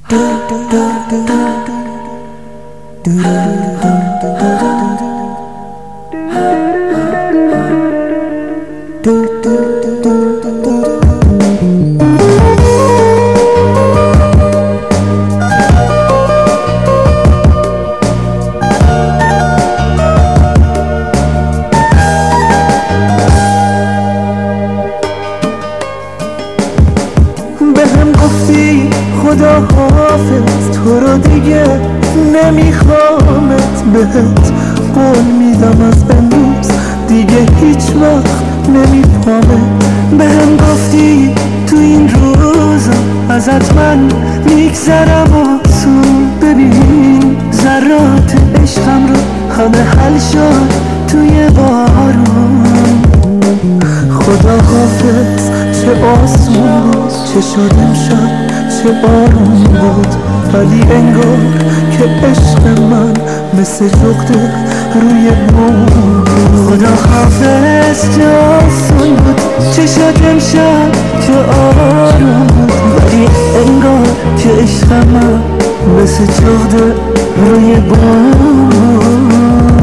بهم گفتی خدا حافظ، تو رو دیگه نمیخوامت، بهت قول میدم از امروز دیگه هیچ وقت نمیپامت. بهم گفتی تو این روزا ازت من میگذرم آسون، ببین ذرات عشقم رو همه حل شد توی بارون. خدا حافظ چه آسون بود، چه شد امشب چه آروم بود، ولی انگار که عشق من مثل جغد روی بوم. خدا حافظ چه آسون بود، چه شد امشب چه آروم بود، ولی انگار که عشق من مثل جغد روی بوم.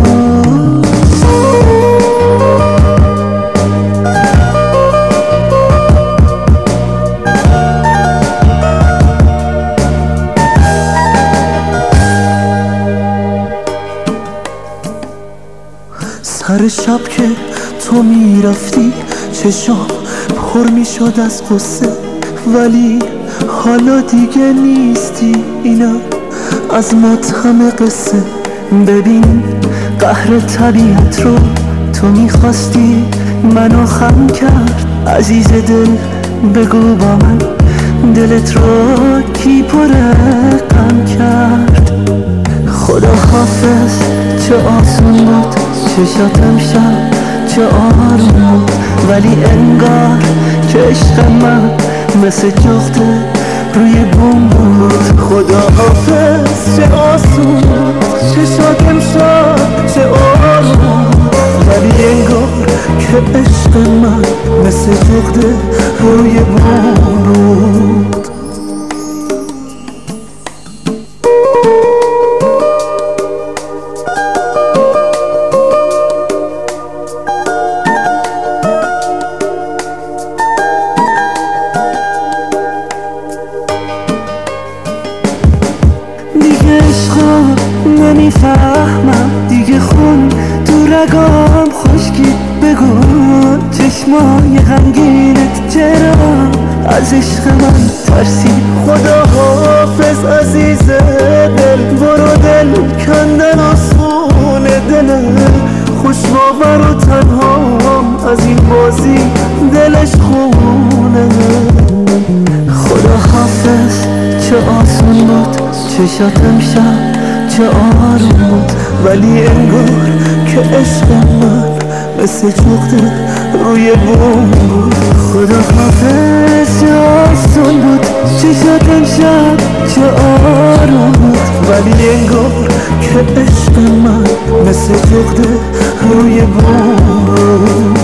سر شب که تو میرفتی چشام پر میشد از قصه، ولی حالا دیگه نیستی، اینا از ماتم قصه. ببین قهر طبیعت رو تو میخواستی منو خم کرد، عزیز دل بگو با من دلت رو کی پر غم کرد. خدا حافظ چه آسون بود، چه شد امشب چه آروم بود، ولی انگار که عشق من مثل جغد روی بوم بود. خدا حافظ چه آسون بود، چه شد امشب چه آروم بود، ولی انگار که عشق من مثل جغد روی بوم بود. دیگه عشقا نمیفهمم، دیگه خون تو رگام خشکی، بگو چشمای غمگینت چرا از عشق من ترسید. خدا حافظ عزیز دل، برو دل کندن آسونه، دل خوشباور و تنهام از این بازی دلش خونه. خدا حافظ چه آسون بود، چه شد امشب چه آروم بود، ولی انگار که عشق من مثل جغد روی بوم بود. خدا حافظ چه آسون بود، چه شد امشب چه آروم بود، ولی انگار که عشق من مثل جغد روی بوم بود.